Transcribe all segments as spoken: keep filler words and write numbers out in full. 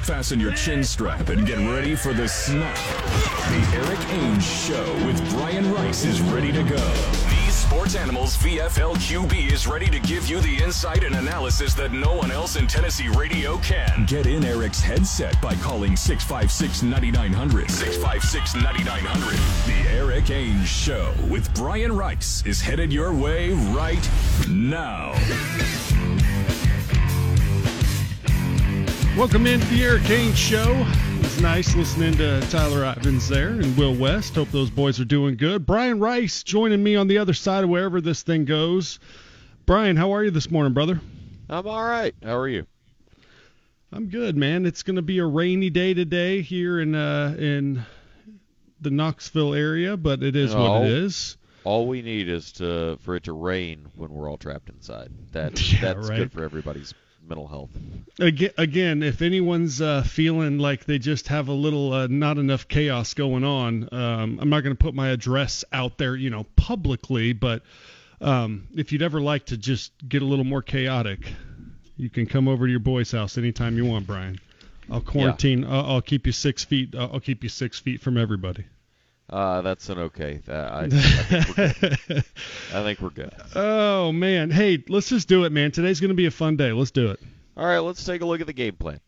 fasten your chin strap and get ready for the snap. The Eric Ainge Show with Brian Rice is ready to go. The Sports Animals V F L Q B is ready to give you the insight and analysis that no one else in Tennessee radio can. Get in Eric's headset by calling six five six, nine nine zero zero. six five six, nine nine zero zero. The Eric Ainge Show with Brian Rice is headed your way right now. Welcome into the Eric Ainge Show. It's nice listening to Tyler Ivins there and Will West. Hope those boys are doing good. Brian Rice joining me on the other side of wherever this thing goes. Brian, how are you this morning, brother? I'm all right. How are you? I'm good, man. It's going to be a rainy day today here in uh, in the Knoxville area, but it is No. what it is. All we need is to for it to rain when we're all trapped inside. That Yeah, that's right. good for everybody's mental health. Again, again if anyone's uh, feeling like they just have a little uh, not enough chaos going on, um, I'm not going to put my address out there, you know, publicly, but um, if you'd ever like to just get a little more chaotic, you can come over to your boy's house anytime you want, Brian. I'll quarantine. Yeah. I'll, I'll keep you six feet. I'll, I'll keep you six feet from everybody. Uh, that's an okay. Uh, I, I, think we're good. I think we're good. Oh, man. Hey, let's just do it, man. Today's going to be a fun day. Let's do it. All right, let's take a look at the game plan.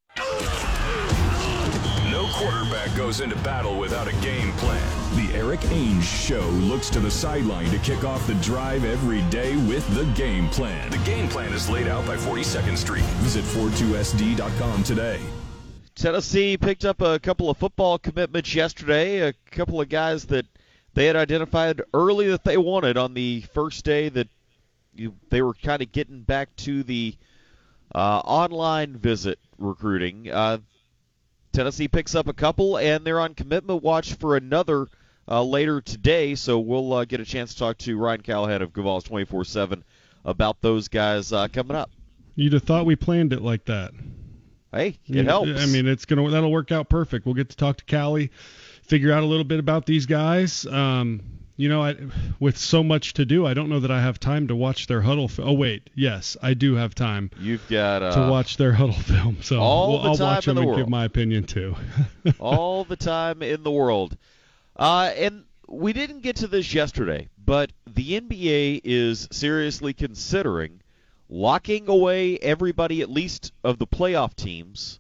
No quarterback goes into battle without a game plan. The Eric Ainge Show looks to the sideline to kick off the drive every day with the game plan. The game plan is laid out by forty-second Street. Visit forty-two S D dot com today. Tennessee picked up a couple of football commitments yesterday, a couple of guys that they had identified early that they wanted on the first day that you, they were kind of getting back to the uh, online visit recruiting. Uh, Tennessee picks up a couple, and they're on commitment watch for another uh, later today, so we'll uh, get a chance to talk to Ryan Callahan of Gavals twenty-four seven about those guys uh, coming up. You'd have thought we planned it like that. Hey, it you know, helps. I mean, it's gonna that'll work out perfect. We'll get to talk to Callie, figure out a little bit about these guys. Um, you know, I, with so much to do, I don't know that I have time to watch their huddle. Fi- oh wait, yes, I do have time. You've got uh, to watch their huddle film, so all we'll, the I'll time watch in them the and give world. my opinion too. all the time in the world. Uh, and we didn't get to this yesterday, but the N B A is seriously considering locking away everybody, at least of the playoff teams,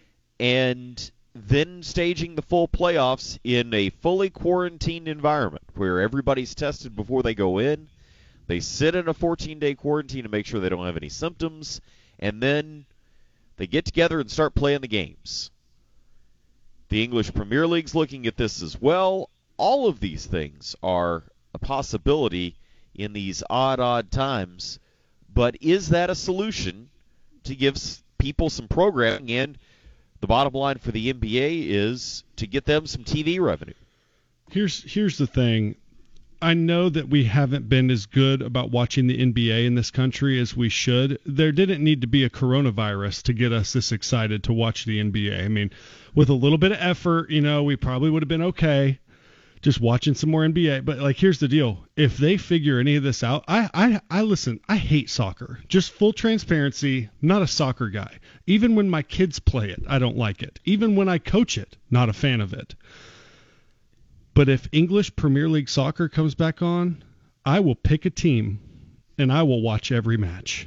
and then staging the full playoffs in a fully quarantined environment where everybody's tested before they go in. They sit in a fourteen-day quarantine to make sure they don't have any symptoms, and then they get together and start playing the games. The English Premier League's looking at this as well. All of these things are a possibility in these odd, odd times, but is that a solution to give people some programming? And the bottom line for the N B A is to get them some T V revenue. Here's here's the thing. I know that we haven't been as good about watching the N B A in this country as we should. There didn't need to be a coronavirus to get us this excited to watch the N B A. I mean, with a little bit of effort, you know, we probably would have been okay just watching some more N B A. But, like, here's the deal. If they figure any of this out, I, I, I listen, I hate soccer. Just full transparency, not a soccer guy. Even when my kids play it, I don't like it. Even when I coach it, not a fan of it. But if English Premier League soccer comes back on, I will pick a team, and I will watch every match.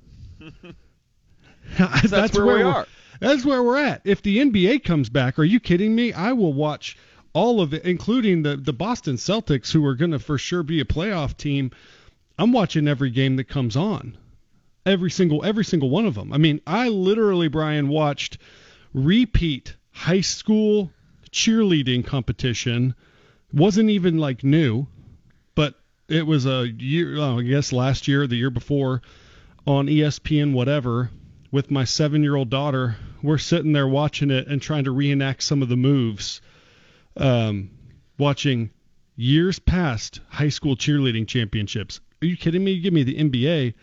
that's, that's where, where we are. That's where we're at. If the N B A comes back, are you kidding me? I will watch all of it, including the, the Boston Celtics, who are going to for sure be a playoff team. I'm watching every game that comes on. Every single every single one of them. I mean, I literally, Brian, watched repeat high school cheerleading competition. Wasn't even like new, but it was a year, oh, I guess last year, the year before, on E S P N whatever, with my seven-year-old daughter. We're sitting there watching it and trying to reenact some of the moves, um, watching years past high school cheerleading championships. Are you kidding me? You give me the N B A.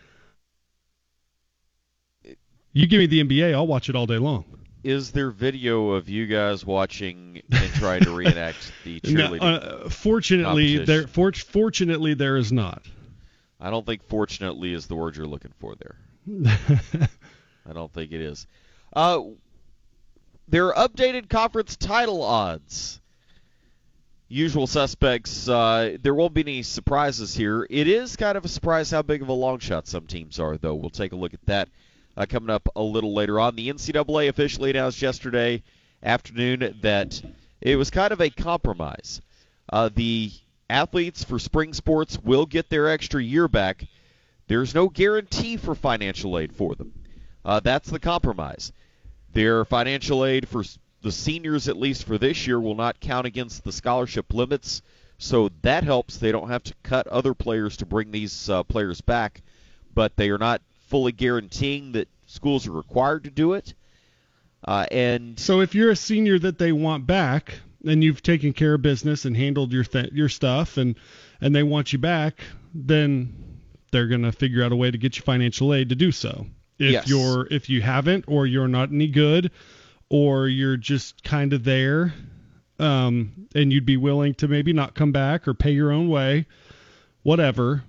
You give me the N B A, I'll watch it all day long. Is there video of you guys watching and trying to reenact the cheerleading? No, uh, fortunately, there for, fortunately there is not. I don't think "fortunately" is the word you're looking for there. I don't think it is. Uh, their updated conference title odds. Usual suspects. Uh, there won't be any surprises here. It is kind of a surprise how big of a long shot some teams are, though. We'll take a look at that uh, coming up a little later on. The N C double A officially announced yesterday afternoon that it was kind of a compromise. Uh, the athletes for spring sports will get their extra year back. There's no guarantee for financial aid for them. Uh, that's the compromise. Their financial aid for the seniors, at least for this year, will not count against the scholarship limits, so that helps. They don't have to cut other players to bring these uh, players back, but they are not fully guaranteeing that schools are required to do it. Uh, and so if you're a senior that they want back, and you've taken care of business and handled your th- your stuff, and and they want you back, then they're going to figure out a way to get you financial aid to do so. If yes. you're if you haven't, or you're not any good, or you're just kind of there, um, and you'd be willing to maybe not come back or pay your own way, whatever,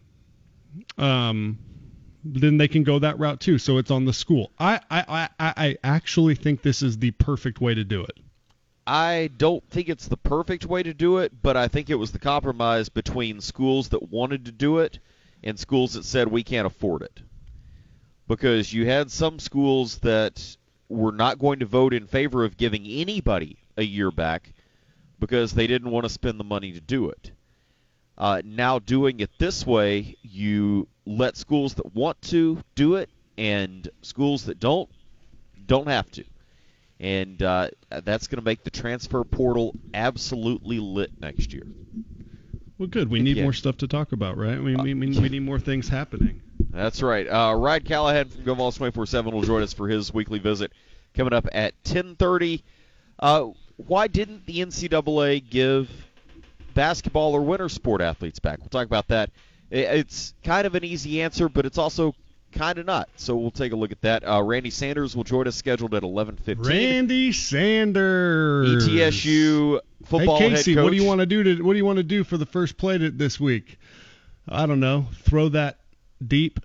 um, then they can go that route too. So it's on the school. I, I, I, I actually think this is the perfect way to do it. I don't think it's the perfect way to do it, but I think it was the compromise between schools that wanted to do it and schools that said we can't afford it. Because you had some schools that were not going to vote in favor of giving anybody a year back because they didn't want to spend the money to do it. Uh, now doing it this way, you let schools that want to do it, and schools that don't, don't have to. And uh, that's going to make the transfer portal absolutely lit next year. Well, good. We need yeah. more stuff to talk about, right? We, we, we need more things happening. That's right. Uh, Ryan Callahan from GoVols twenty-four seven will join us for his weekly visit coming up at ten thirty. Uh, why didn't the N C double A give basketball or winter sport athletes back? We'll talk about that. It's kind of an easy answer, but it's also kind of not. So we'll take a look at that. Uh, Randy Sanders will join us scheduled at eleven fifteen. Randy Sanders. E T S U football hey, Casey, head coach. what do you want to do to what do you want to do for the first play to, this week? I don't know. Throw that deep.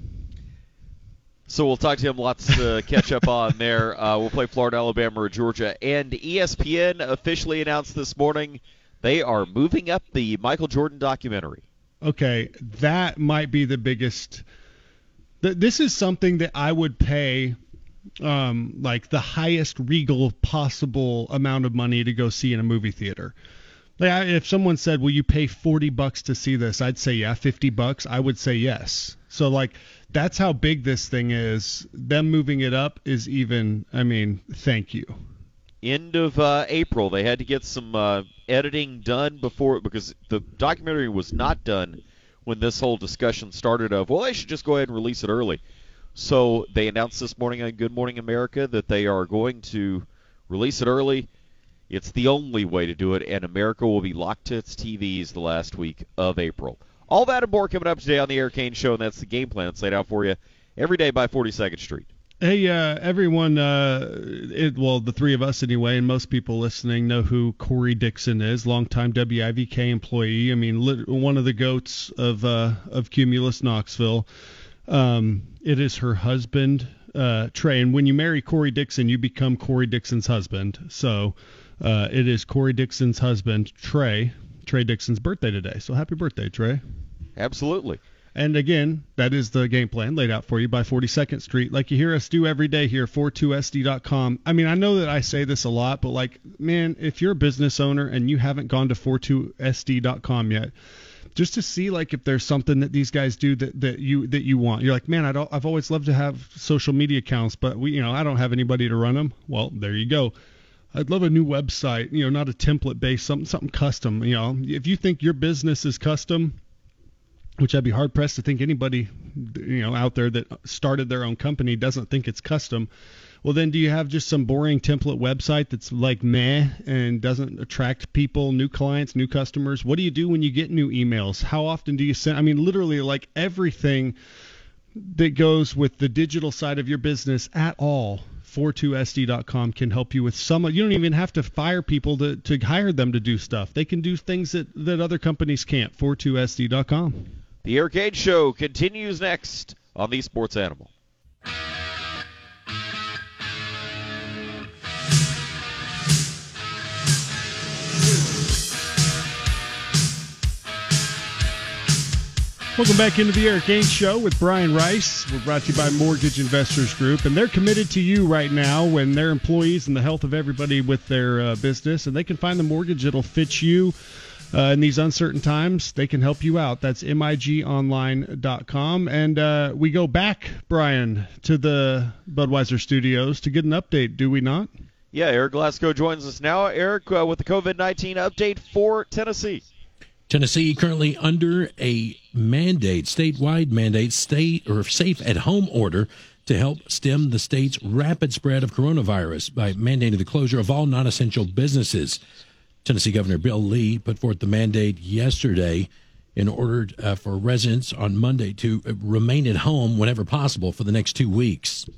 So we'll talk to him. Lots to catch up on there. Uh, we'll play Florida, Alabama, or Georgia. And E S P N officially announced this morning they are moving up the Michael Jordan documentary. Okay, that might be the biggest. Th- this is something that I would pay um, like the highest regal possible amount of money to go see in a movie theater. Like I, if someone said, "Will you pay forty bucks to see this?" I'd say, "Yeah." fifty bucks, I would say yes. So like that's how big this thing is. Them moving it up is even. I mean, thank you. End of uh, April, they had to get some uh, editing done before because the documentary was not done when this whole discussion started. Of well, they should just go ahead and release it early. So they announced this morning on Good Morning America that they are going to release it early. It's the only way to do it, and America will be locked to its T Vs the last week of April. All that and more coming up today on the Eric Kane Show, and that's the game plan that's laid out for you every day by forty-second Street. Hey, uh, everyone, uh, it, well, the three of us anyway, and most people listening know who Corey Dixon is, longtime W I V K employee. I mean, lit, one of the goats of uh, of Cumulus Knoxville. Um, it is her husband, uh, Trey, and when you marry Corey Dixon, you become Corey Dixon's husband. So uh, it is Corey Dixon's husband, Trey. Trey Dixon's birthday today. So happy birthday, Trey. Absolutely. And again, that is the game plan laid out for you by forty-second Street, like you hear us do every day here, forty-two S D dot com. I mean, I know that I say this a lot, but like, man, if you're a business owner and you haven't gone to forty-two S D dot com yet, just to see like if there's something that these guys do that, that you that you want. You're like, man, I don't, I've always loved to have social media accounts, but we, you know, I don't have anybody to run them. Well, there you go. I'd love a new website, you know, not a template based, something something custom. You know, if you think your business is custom, which I'd be hard pressed to think anybody, you know, out there that started their own company doesn't think it's custom. Well, then do you have just some boring template website that's like meh and doesn't attract people, new clients, new customers? What do you do when you get new emails? How often do you send? I mean, literally like everything that goes with the digital side of your business at all. forty-two S D dot com can help you with some. You don't even have to fire people to, to hire them to do stuff. They can do things that, that other companies can't. forty-two S D dot com. The Eric Kane Show continues next on the Sports Animal. Welcome back into the Eric Ainge Show with Brian Rice. We're brought to you by Mortgage Investors Group, and they're committed to you right now when their employees and the health of everybody with their uh, business, and they can find the mortgage that'll fit you uh, in these uncertain times. They can help you out. That's M I G online dot com. And uh, we go back, Brian, to the Budweiser studios to get an update, do we not? Yeah, Eric Glasgow joins us now. Eric, uh, with the COVID nineteen update for Tennessee. Tennessee currently under a mandate, statewide mandate, stay or safe at home order to help stem the state's rapid spread of coronavirus by mandating the closure of all non-essential businesses. Tennessee Governor Bill Lee put forth the mandate yesterday in order uh, for residents on Monday to remain at home whenever possible for the next two weeks.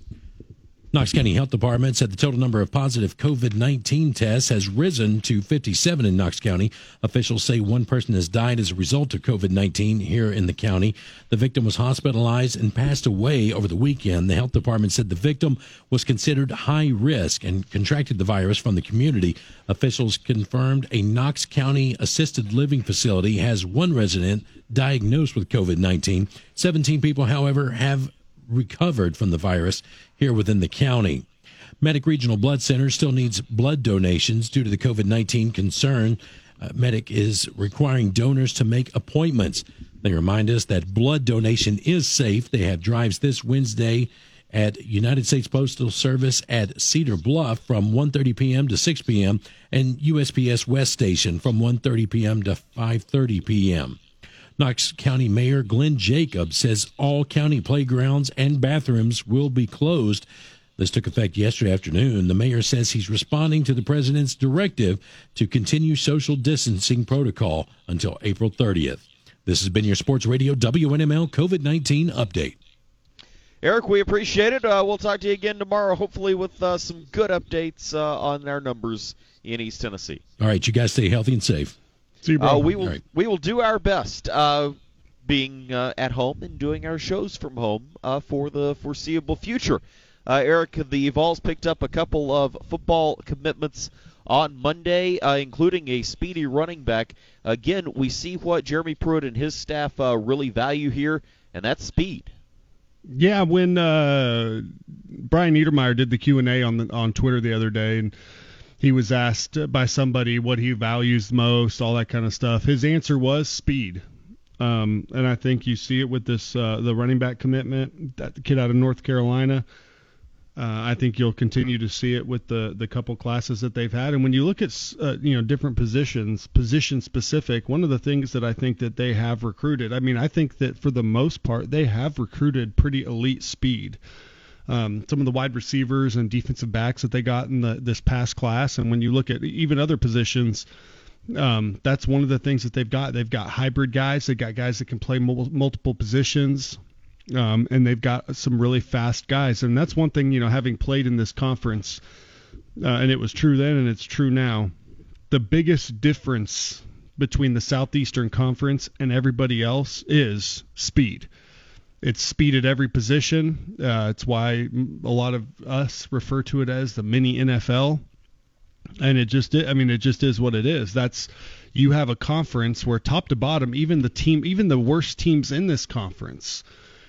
Knox County Health Department said the total number of positive COVID nineteen tests has risen to fifty-seven in Knox County. Officials say one person has died as a result of COVID nineteen here in the county. The victim was hospitalized and passed away over the weekend. The health department said the victim was considered high risk and contracted the virus from the community. Officials confirmed a Knox County assisted living facility has one resident diagnosed with COVID nineteen. seventeen people, however, have recovered from the virus here within the county. Medic Regional Blood Center still needs blood donations due to the COVID nineteen concern. Uh, Medic is requiring donors to make appointments. They remind us that blood donation is safe. They have drives this Wednesday at United States Postal Service at Cedar Bluff from one thirty p.m. to six p.m. and U S P S West Station from one thirty p.m. to five thirty p.m. Knox County Mayor Glenn Jacobs says all county playgrounds and bathrooms will be closed. This took effect yesterday afternoon. The mayor says he's responding to the president's directive to continue social distancing protocol until April thirtieth. This has been your Sports Radio W N M L COVID nineteen update. Eric, we appreciate it. Uh, we'll talk to you again tomorrow, hopefully with uh, some good updates uh, on our numbers in East Tennessee. All right, you guys stay healthy and safe. See you, bro. Uh, we will right. we will do our best, uh, being uh, at home and doing our shows from home uh, for the foreseeable future. Uh, Eric, the Vols picked up a couple of football commitments on Monday, uh, including a speedy running back. Again, we see what Jeremy Pruitt and his staff uh, really value here, and that's speed. Yeah, when uh, Brian Niedermeyer did the Q and A on the, on Twitter the other day, and he was asked by somebody what he values most, all that kind of stuff. His answer was speed. Um, and I think you see it with this uh, the running back commitment, that kid out of North Carolina. Uh, I think you'll continue to see it with the, the couple classes that they've had. And when you look at uh, you know different positions, position specific, one of the things that I think that they have recruited, I mean, I think that for the most part they have recruited pretty elite speed. Um, some of the wide receivers and defensive backs that they got in the, this past class. And when you look at even other positions, um, that's one of the things that they've got. They've got hybrid guys. They've got guys that can play mul- multiple positions, um, and they've got some really fast guys. And that's one thing, you know, having played in this conference, uh, and it was true then and it's true now, the biggest difference between the Southeastern Conference and everybody else is speed. It's speed at every position. Uh, it's why a lot of us refer to it as the mini N F L. And it just, I mean, it just is what it is. That's, you have a conference where top to bottom, even the team, even the worst teams in this conference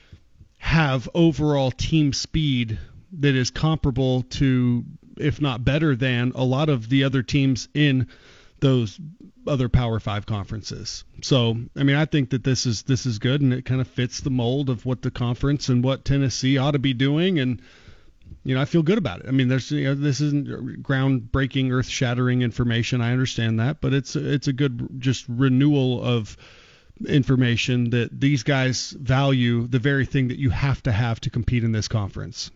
have overall team speed that is comparable to, if not better than, a lot of the other teams in those other Power Five conferences. So, I mean, I think that this is this is good, and it kind of fits the mold of what the conference and what Tennessee ought to be doing. And you know, I feel good about it. I mean, there's you know, this isn't groundbreaking, earth-shattering information. I understand that, but it's it's a good just renewal of information that these guys value the very thing that you have to have to compete in this conference.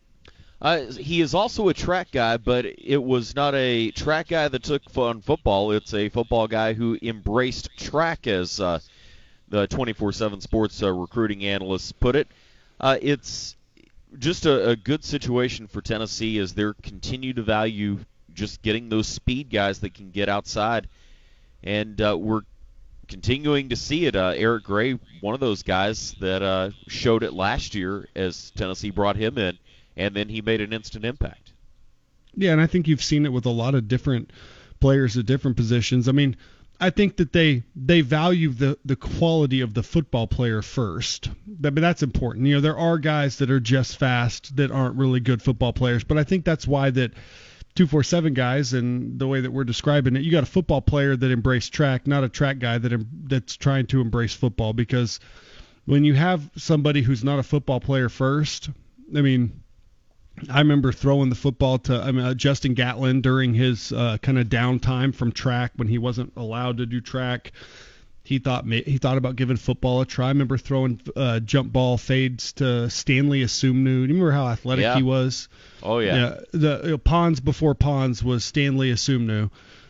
Uh, he is also a track guy, but it was not a track guy that took fun football. It's a football guy who embraced track, as uh, the twenty-four seven Sports uh, recruiting analysts put it. Uh, it's just a, a good situation for Tennessee as they continue to value just getting those speed guys that can get outside. And uh, we're continuing to see it. Uh, Eric Gray, one of those guys that uh, showed it last year as Tennessee brought him in. And then he made an instant impact. Yeah, and I think you've seen it with a lot of different players at different positions. I mean, I think that they they value the, the quality of the football player first. But, but that's important. You know, there are guys that are just fast that aren't really good football players. But I think that's why that two forty-seven guys and the way that we're describing it, you got a football player that embraced track, not a track guy that that's trying to embrace football. Because when you have somebody who's not a football player first, I mean, I remember throwing the football to I mean, uh, Justin Gatlin during his uh, kind of downtime from track when he wasn't allowed to do track. He thought he thought about giving football a try. I remember throwing uh, jump ball fades to Stanley Asumnu. Do you remember how athletic yeah. he was? Oh yeah. yeah the you know, Pons before Pons was Stanley Asumnu,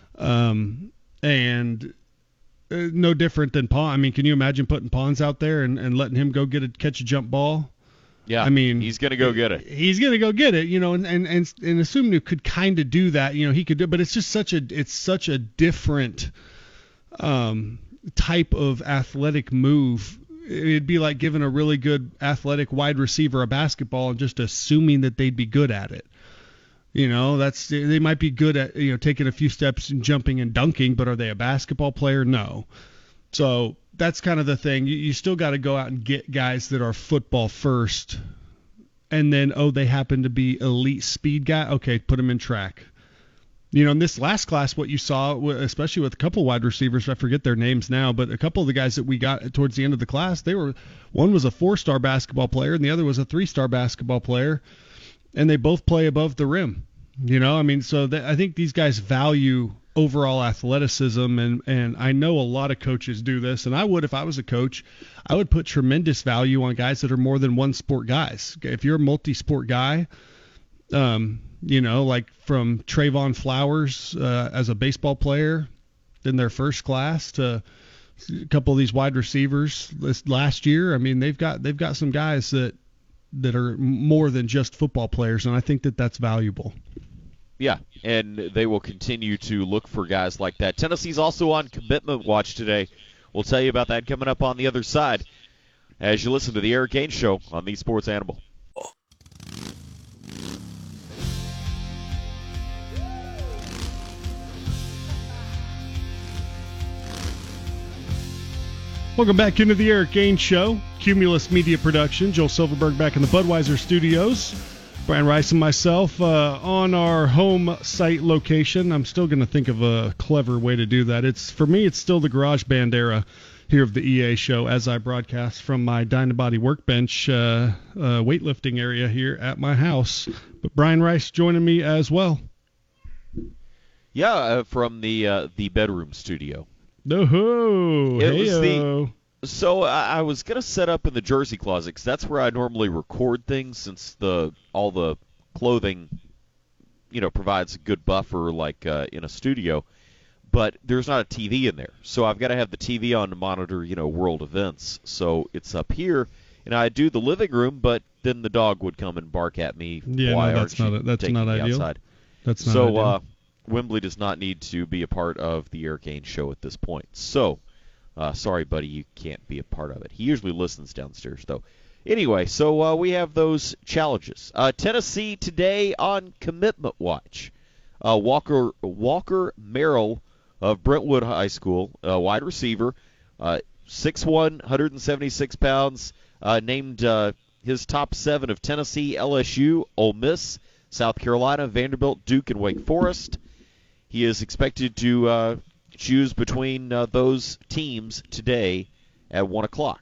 um, and uh, no different than Pons. I mean, can you imagine putting Pons out there and, and letting him go get a catch a jump ball? Yeah, I mean, he's going to go get it. He's going to go get it, you know, and and and, and Asumnu could kind of do that, you know, he could do, but it's just such a it's such a different um, type of athletic move. It'd be like giving a really good athletic wide receiver a basketball and just assuming that they'd be good at it. You know, that's they might be good at, you know, taking a few steps and jumping and dunking, but are they a basketball player? No. So that's kind of the thing. You, you still got to go out and get guys that are football first, and then, oh, they happen to be elite speed guy. Okay, put them in track. You know, in this last class, what you saw, especially with a couple wide receivers, I forget their names now, but a couple of the guys that we got towards the end of the class, they were one was a four-star basketball player and the other was a three-star basketball player, and they both play above the rim. You know, I mean, so that, I think these guys value overall athleticism, and, and I know a lot of coaches do this, and I would if I was a coach. I would put tremendous value on guys that are more than one sport guys. If you're a multi-sport guy, um, you know, like from Trayvon Flowers uh, as a baseball player in their first class to a couple of these wide receivers this last year. I mean, they've got they've got some guys that that are more than just football players, and I think that that's valuable. Yeah, and they will continue to look for guys like that. Tennessee's also on commitment watch today. We'll tell you about that coming up on the other side as you listen to the Eric Gaines Show on The Sports Animal. Welcome back into the Eric Gaines Show. Cumulus Media Production. Joel Silverberg back in the Budweiser Studios. Brian Rice and myself uh, on our home site location. I'm still going to think of a clever way to do that. It's for me, it's still the Garage Band era here of the E A show as I broadcast from my Dynabody workbench uh, uh, weightlifting area here at my house. But Brian Rice joining me as well. Yeah, uh, from the uh, the bedroom studio. No-ho! It was Hey-o. the So I, I was gonna set up in the jersey closet because that's where I normally record things, since the all the clothing, you know, provides a good buffer like uh, in a studio. But there's not a T V in there, so I've got to have the T V on to monitor, you know, world events. So it's up here, and I do the living room, but then the dog would come and bark at me. Yeah, Why no, that's aren't not you that's taking not me ideal. outside? That's not so ideal. uh, Wembley does not need to be a part of the Eric Gaines Show at this point. So. Uh, sorry, buddy, you can't be a part of it. He usually listens downstairs, though. Anyway, so uh, we have those challenges. Uh, Tennessee today on commitment watch. Uh, Walker Walker Merrill of Brentwood High School, uh, wide receiver, uh, six one, one hundred seventy-six pounds, uh, named uh, his top seven of Tennessee, L S U, Ole Miss, South Carolina, Vanderbilt, Duke, and Wake Forest. He is expected to uh, choose between uh, those teams today at one o'clock.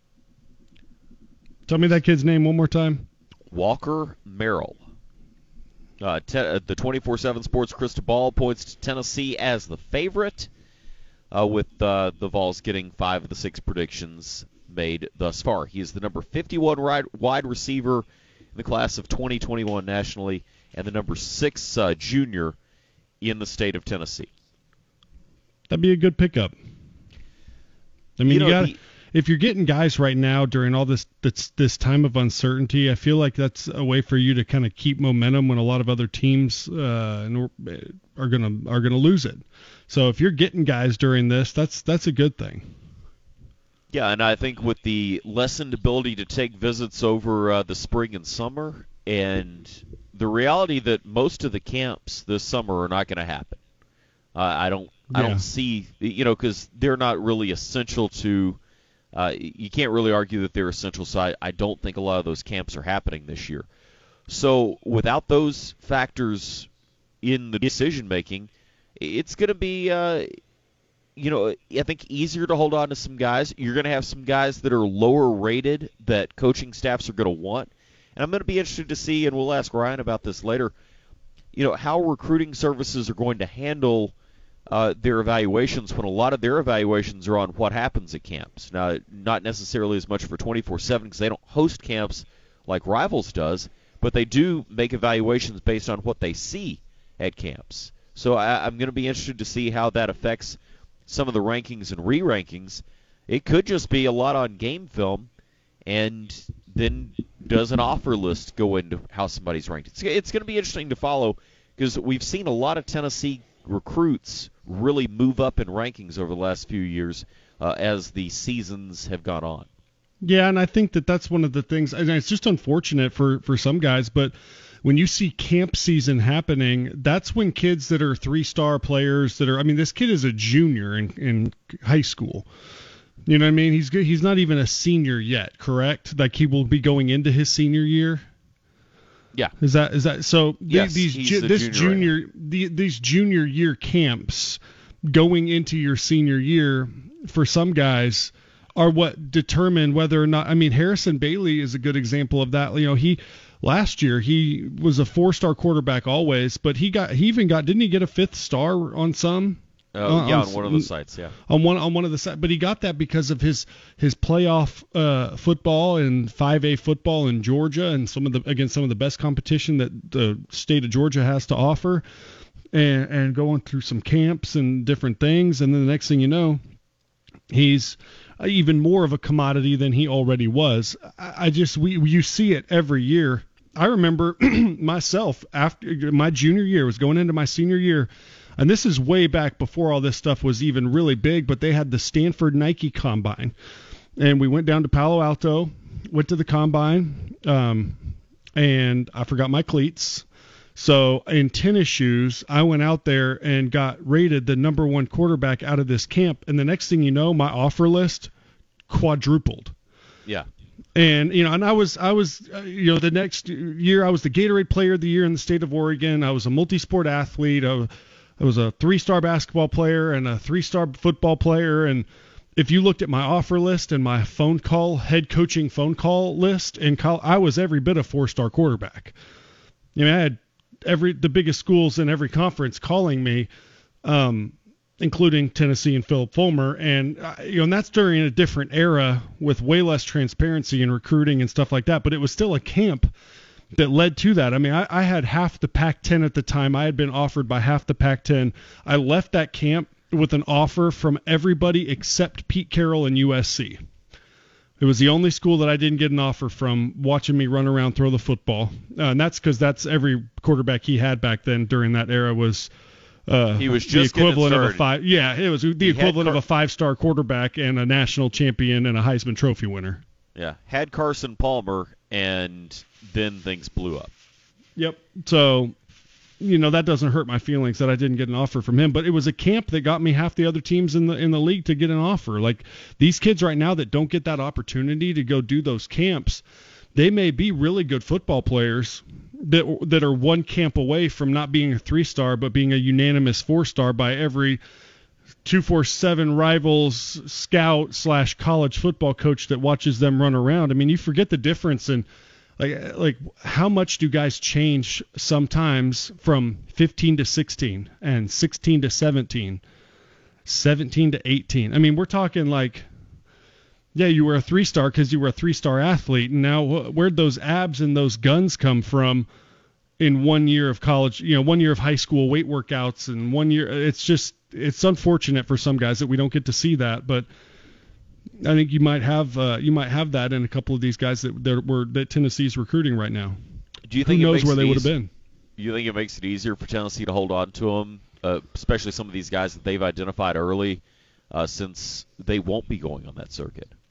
Tell me that kid's name one more time. Walker Merrill. Uh, te- the twenty-four seven Sports Crystal Ball points to Tennessee as the favorite, uh, with uh, the Vols getting five of the six predictions made thus far. He is the number fifty-one wide, wide receiver in the class of twenty twenty-one nationally, and the number six uh, junior in the state of Tennessee. That'd be a good pickup. I mean, You know, you got the- if you're getting guys right now during all this, this this time of uncertainty, I feel like that's a way for you to kind of keep momentum when a lot of other teams uh, are gonna are gonna lose it. So if you're getting guys during this, that's that's a good thing. Yeah, and I think with the lessened ability to take visits over uh, the spring and summer, and the reality that most of the camps this summer are not going to happen. Uh, I don't I Yeah. don't see, you know, because they're not really essential to. Uh, you can't really argue that they're essential. So I, I don't think a lot of those camps are happening this year. So without those factors in the decision making, it's going to be, uh, you know, I think easier to hold on to some guys. You're going to have some guys that are lower rated that coaching staffs are going to want. And I'm going to be interested to see, and we'll ask Ryan about this later, you know, how recruiting services are going to handle uh, their evaluations when a lot of their evaluations are on what happens at camps. Now, not necessarily as much for twenty-four seven because they don't host camps like Rivals does, but they do make evaluations based on what they see at camps. So I, I'm going to be interested to see how that affects some of the rankings and re-rankings. It could just be a lot on game film, and then does an offer list go into how somebody's ranked? It's, it's going to be interesting to follow because we've seen a lot of Tennessee recruits really move up in rankings over the last few years uh, as the seasons have gone on. Yeah, and I think that that's one of the things, and it's just unfortunate for, for some guys, but when you see camp season happening, that's when kids that are three-star players that are, I mean, this kid is a junior in, in high school. You know what I mean? He's good. He's not even a senior yet, correct? Like he will be going into his senior year. Yeah. Is that is that so? The, Yes, these he's ju- a this junior junior right the, these junior year camps going into your senior year for some guys are what determine whether or not. I mean, Harrison Bailey is a good example of that. You know, he last year he was a four-star quarterback always, but he got he even got didn't he get a fifth star on some? Uh, yeah, on, on one of the sites, yeah. On one on one of the sites, but he got that because of his his playoff uh, football and five A football in Georgia and some of the against some of the best competition that the state of Georgia has to offer, and and going through some camps and different things, and then the next thing you know, he's even more of a commodity than he already was. I, I just we you see it every year. I remember myself after my junior year was going into my senior year. And this is way back before all this stuff was even really big, but they had the Stanford Nike Combine. And we went down to Palo Alto, went to the Combine, um, and I forgot my cleats. So in tennis shoes, I went out there and got rated the number one quarterback out of this camp. And the next thing you know, my offer list quadrupled. Yeah. And, you know, and I was, I was, uh, you know, the next year I was the Gatorade Player of the Year in the state of Oregon. I was a multi-sport athlete. I was, I was a three-star basketball player and a three-star football player. And if you looked at my offer list and my phone call, head coaching phone call list, in college, I was every bit a four-star quarterback. You know, I had every the biggest schools in every conference calling me, um, including Tennessee and Philip Fulmer. And, uh, you know, and that's during a different era with way less transparency in recruiting and stuff like that. But it was still a camp that led to that. I mean, I, I had half the Pac ten at the time. I had been offered by half the Pac ten. I left that camp with an offer from everybody except Pete Carroll and U S C. It was the only school that I didn't get an offer from, watching me run around, throw the football. Uh, and that's because that's every quarterback he had back then during that era was uh, he was the just equivalent of a started. five. Yeah, it was the He equivalent Car- of a five-star quarterback and a national champion and a Heisman Trophy winner. Yeah. Had Carson Palmer, and then things blew up. Yep. So, you know, that doesn't hurt my feelings that I didn't get an offer from him, but it was a camp that got me half the other teams in the in the league to get an offer. Like these kids right now that don't get that opportunity to go do those camps, they may be really good football players that that are one camp away from not being a three-star but being a unanimous four-star by every two forty-seven Rivals scout slash college football coach that watches them run around. I mean, you forget the difference in Like, like how much do guys change sometimes from fifteen to sixteen and sixteen to seventeen, seventeen to eighteen? I mean, we're talking like, yeah, you were a three-star because you were a three-star athlete, and now where'd those abs and those guns come from in one year of college, you know, one year of high school weight workouts and one year? It's just, it's unfortunate for some guys that we don't get to see that, but I think you might have uh, you might have that in a couple of these guys that that were that Tennessee's recruiting right now. Do you think Who it knows makes where it they would have easy- been? You think it makes it easier for Tennessee to hold on to them, uh, especially some of these guys that they've identified early, uh, since they won't be going on that circuit?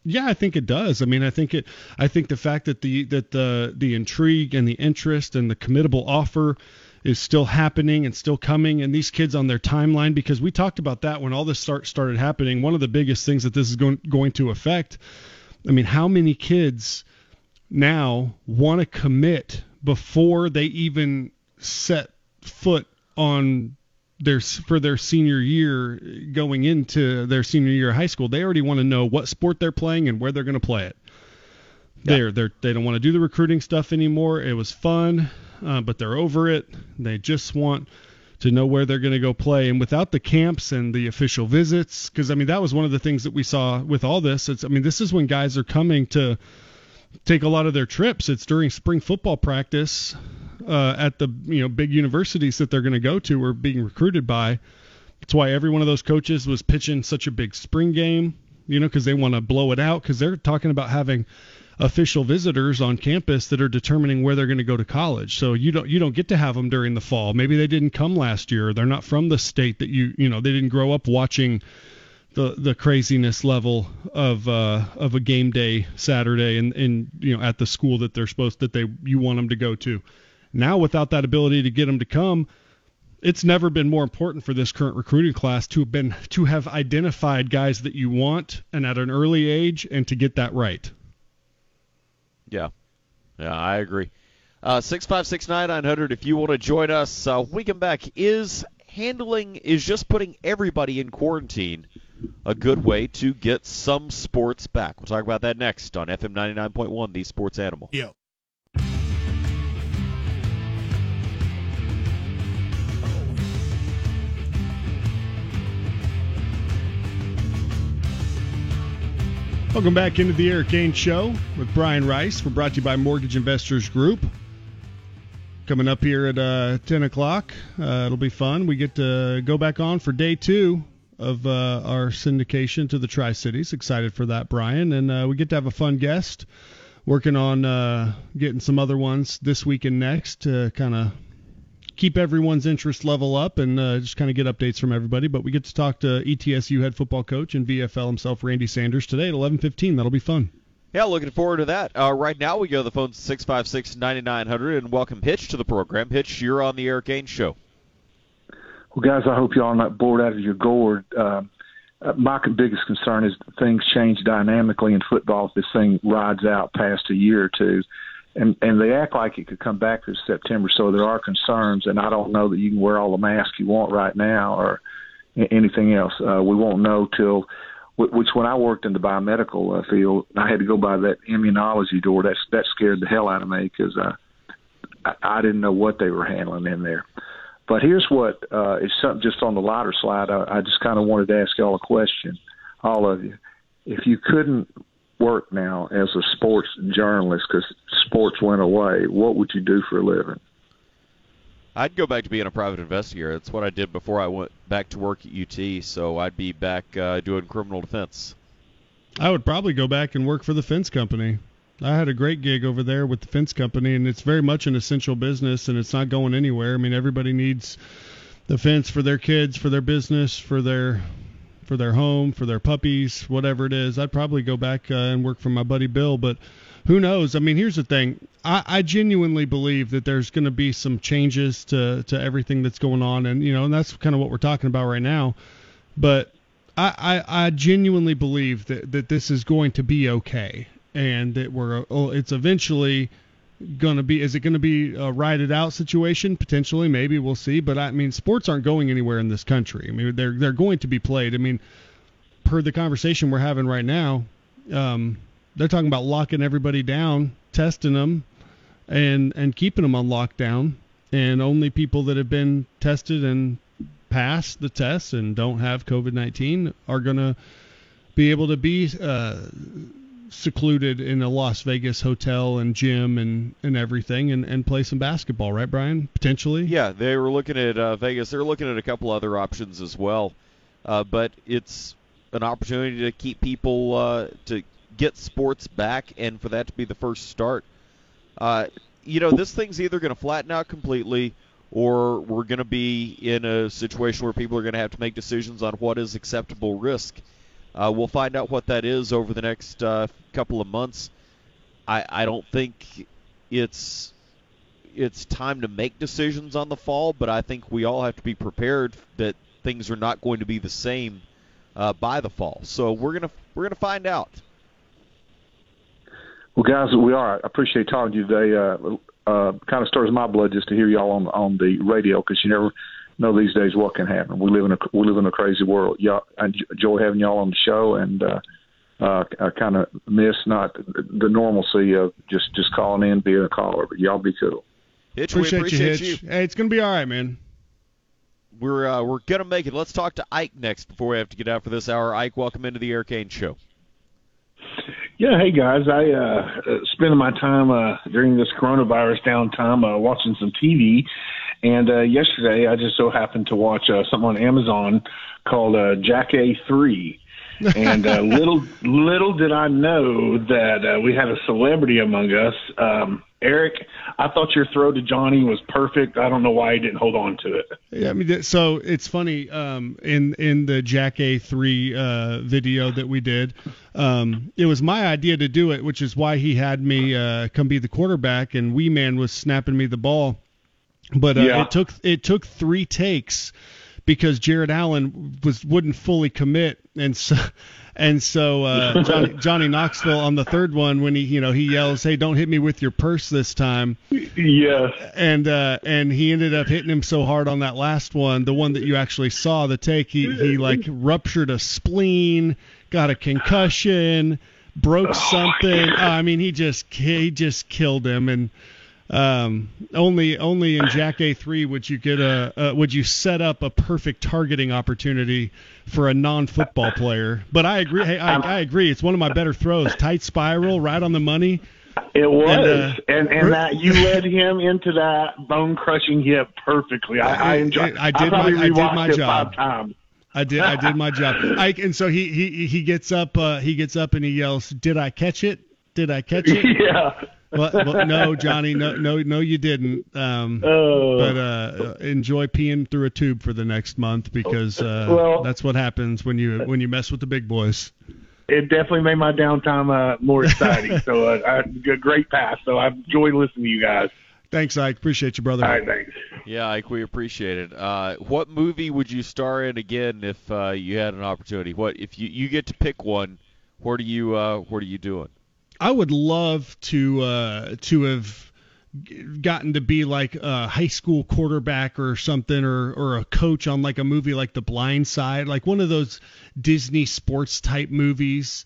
Yeah, I think it does. I mean, I think it. I think the fact that the that the the intrigue and the interest and the committable offer is still happening and still coming, and these kids on their timeline, because we talked about that when all this start started happening. One of the biggest things that this is going going to affect. I mean, how many kids now want to commit before they even set foot on their for their senior year, going into their senior year of high school? They already want to know what sport they're playing and where they're going to play it. Yeah. They're they're they don't want to do the recruiting stuff anymore. It was fun, uh, but they're over it. They just want to know where they're going to go play. And without the camps and the official visits, because I mean that was one of the things that we saw with all this. It's I mean this is when guys are coming to take a lot of their trips. It's during spring football practice. Uh, at the you know big universities that they're going to go to or being recruited by. That's why every one of those coaches was pitching such a big spring game, you know, because they want to blow it out, because they're talking about having official visitors on campus that are determining where they're going to go to college. So you don't you don't get to have them during the fall. Maybe they didn't come last year. Or they're not from the state that you you know they didn't grow up watching the the craziness level of uh, of a game day Saturday and and you know at the school that they're supposed that they you want them to go to. Now, without that ability to get them to come, it's never been more important for this current recruiting class to have been to have identified guys that you want and at an early age and to get that right. Yeah, yeah, I agree. Uh, six five six nine nine hundred. If you want to join us, uh, we come back. Is handling is just putting everybody in quarantine a good way to get some sports back? We'll talk about that next on F M ninety-nine point one, the Sports Animal. Yeah. Welcome back into the Eric Gaines Show with Brian Rice. We're brought to you by Mortgage Investors Group. Coming up here at uh, ten o'clock, uh, it'll be fun. We get to go back on for day two of uh, our syndication to the Tri-Cities. Excited for that, Brian. And uh, we get to have a fun guest working on uh, getting some other ones this week and next to kind of keep everyone's interest level up and uh, just kind of get updates from everybody. But we get to talk to E T S U head football coach and V F L himself, Randy Sanders, today at eleven fifteen. That'll be fun. Yeah, looking forward to that. Uh, right now we go to the phone six five six nine nine hundred and welcome Hitch to the program. Hitch, you're on the Eric Gaines Show. Well, guys, I hope y'all are not bored out of your gourd. Uh, my biggest concern is things change dynamically in football if this thing rides out past a year or two. And and they act like it could come back this September, so there are concerns, and I don't know that you can wear all the masks you want right now or anything else. Uh, we won't know till, which when I worked in the biomedical uh, field, I had to go by that immunology door. That's, that scared the hell out of me because uh, I, I didn't know what they were handling in there. But here's what uh, is something just on the lighter side. I, I just kind of wanted to ask y'all a question, all of you. If you couldn't work now as a sports journalist because sports went away, what would you do for a living? I'd go back to being a private investigator. That's what I did before I went back to work at U T, so I'd be back uh, doing criminal defense. I would probably go back and work for the fence company. I had a great gig over there with the fence company, and it's very much an essential business, and it's not going anywhere. I mean, everybody needs the fence for their kids, for their business, for their for their home, for their puppies, whatever it is. I'd probably go back uh, and work for my buddy Bill, but who knows? I mean, here's the thing. I, I genuinely believe that there's going to be some changes to, to everything that's going on, and, you know, and that's kind of what we're talking about right now. But I, I, I genuinely believe that, that this is going to be okay, and that we're oh, it's eventually going to be – is it going to be a ride-it out situation? Potentially, maybe, we'll see. But, I mean, sports aren't going anywhere in this country. I mean, they're they're going to be played. I mean, per the conversation we're having right now, um, they're talking about locking everybody down, testing them, and, and keeping them on lockdown. And only people that have been tested and passed the test and don't have COVID nineteen are going to be able to be uh, secluded in a Las Vegas hotel and gym and, and everything and, and play some basketball, right, Brian? Potentially? Yeah, they were looking at uh, Vegas. They're looking at a couple other options as well. Uh, but it's an opportunity to keep people uh, to get sports back and for that to be the first start. Uh, you know, this thing's either going to flatten out completely or we're going to be in a situation where people are going to have to make decisions on what is acceptable risk. Uh, we'll find out what that is over the next uh, couple of months. I, I don't think it's it's time to make decisions on the fall, but I think we all have to be prepared that things are not going to be the same uh, by the fall. So we're gonna we're gonna find out. Well, guys, we are. I appreciate talking to you today. Uh, uh, kind of stirs my blood just to hear y'all on on the radio, because you never know these days what can happen. We live in a we live in a crazy world. Y'all, I enjoy having y'all on the show, and uh, uh, I kind of miss not the normalcy of just just calling in, being a caller. But y'all be cool. Hitch, appreciate, we appreciate you, Hitch. you. Hey, it's gonna be all right, man. We're uh, we're gonna make it. Let's talk to Ike next before we have to get out for this hour. Ike, welcome into the Eric Ainge Show. Yeah, hey guys, I uh, uh spending my time uh during this coronavirus downtime uh, watching some T V, and uh, yesterday I just so happened to watch uh, something on Amazon called uh, Jackass three, and uh, little little did I know that uh, we had a celebrity among us. Um, Eric, I thought your throw to Johnny was perfect. I don't know why he didn't hold on to it. Yeah, I mean, so it's funny. Um, in in the Jackass three uh, video that we did, um, it was my idea to do it, which is why he had me uh, come be the quarterback, and Wee Man was snapping me the ball. But uh, Yeah. it took it took three takes because Jared Allen was wouldn't fully commit, and so. And so uh, Johnny, Johnny Knoxville on the third one, when he you know he yells, "Hey, don't hit me with your purse this time!" Yes. And uh, and he ended up hitting him so hard on that last one, the one that you actually saw, the take, he he like ruptured a spleen, got a concussion, broke something. Uh, I mean, he just he just killed him. And um, only only in Jackass three would you get a uh, would you set up a perfect targeting opportunity for a non-football player. But I agree. Hey, I, I agree. It's one of my better throws. Tight spiral, right on the money. It was, And, uh, and and that you led him into that bone crushing hit perfectly. I, I enjoyed. I did probably my- I did rewatched my it job. five times. I did. I did my job. I, and so he, he he gets up. Uh, he gets up and he yells, "Did I catch it? Did I catch it?" Yeah. well, well, no, Johnny. No, no, no, you didn't. Um, Oh. but uh, enjoy peeing through a tube for the next month, because uh, Well- that's what happens when you when you mess with the big boys. It definitely made my downtime uh, more exciting. so uh, I had a great pass. So I enjoyed listening to you guys. Thanks, Ike. Appreciate you, brother. All right, thanks. Yeah, Ike, we appreciate it. Uh, what movie would you star in again if uh, you had an opportunity? What if you, you get to pick one? What are you uh, What are you doing? I would love to uh, to have g- gotten to be like a high school quarterback or something, or or a coach on like a movie like The Blind Side, like one of those Disney sports type movies.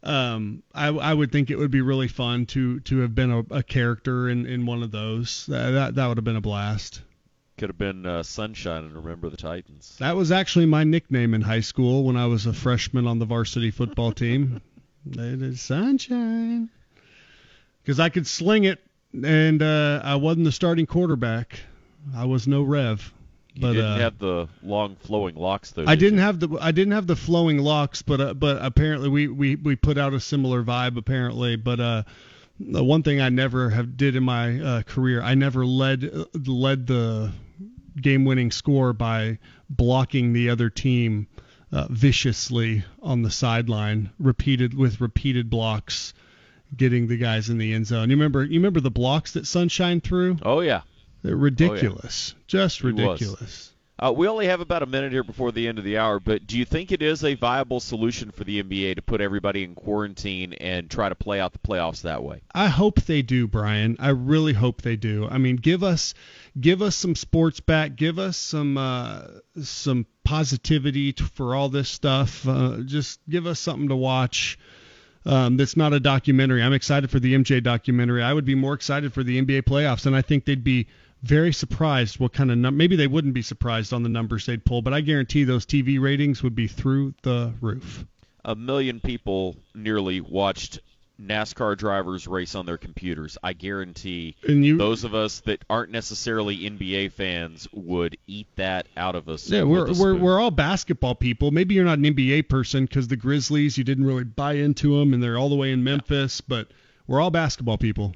Um, I, I would think it would be really fun to to have been a, a character in, in one of those. Uh, that that would have been a blast. Could have been uh, Sunshine and Remember the Titans. That was actually my nickname in high school when I was a freshman on the varsity football team. It is Sunshine. Because I could sling it, and uh, I wasn't the starting quarterback. I was no Rev. You But didn't uh, have the long flowing locks, though. I did didn't you? have the I didn't have the flowing locks, but uh, but apparently we, we, we put out a similar vibe apparently. But uh, the one thing I never have did in my uh, career, I never led uh, led the game-winning score by blocking the other team uh, viciously on the sideline, repeated with repeated blocks, getting the guys in the end zone. You remember you remember the blocks that Sunshine threw? Oh yeah. They're ridiculous, just He was. ridiculous. Uh, we only have about a minute here before the end of the hour, but do you think it is a viable solution for the N B A to put everybody in quarantine and try to play out the playoffs that way? I hope they do, Brian. I really hope they do. I mean, give us give us some sports back. Give us some uh, some positivity to, for all this stuff. Uh, just give us something to watch. Um, that's not a documentary. I'm excited for the M J documentary. I would be more excited for the N B A playoffs, and I think they'd be very surprised what kind of num- maybe they wouldn't be surprised on the numbers they'd pull, but I guarantee those T V ratings would be through the roof. A million people nearly watched NASCAR drivers race on their computers. I guarantee And you, those of us that aren't necessarily N B A fans would eat that out of us. yeah, with we're a we're spoon. we're all basketball people. Maybe you're not an N B A person because the Grizzlies, you didn't really buy into them, and they're all the way in Memphis. But we're all basketball people.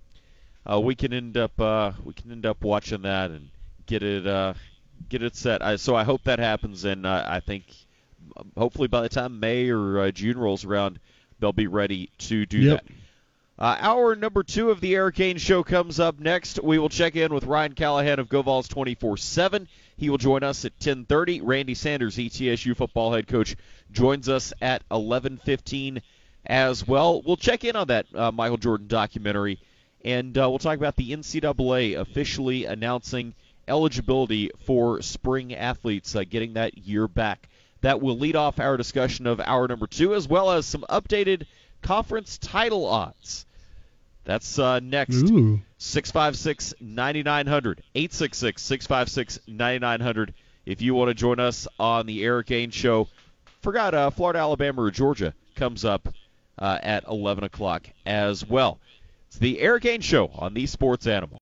Uh, we can end up uh, we can end up watching that and get it uh, get it set. I, so I hope that happens, and uh, I think hopefully by the time May or uh, June rolls around, they'll be ready to do Yep. that. Uh, hour number two of the Eric Ainge Show comes up next. We will check in with Ryan Callahan of GoVols twenty-four seven. He will join us at ten thirty. Randy Sanders, E T S U football head coach, joins us at eleven fifteen as well. We'll check in on that uh, Michael Jordan documentary, and uh, we'll talk about the N C double A officially announcing eligibility for spring athletes, uh, getting that year back. That will lead off our discussion of hour number two, as well as some updated conference title odds. That's uh, next. Ooh. six five six, nine nine zero zero, eight six six, six five six, nine nine zero zero if you want to join us on the Eric Ainge Show. Forgot uh, Florida, Alabama, or Georgia comes up uh, at eleven o'clock as well. It's the Eric Ainge Show on the Sports Animal.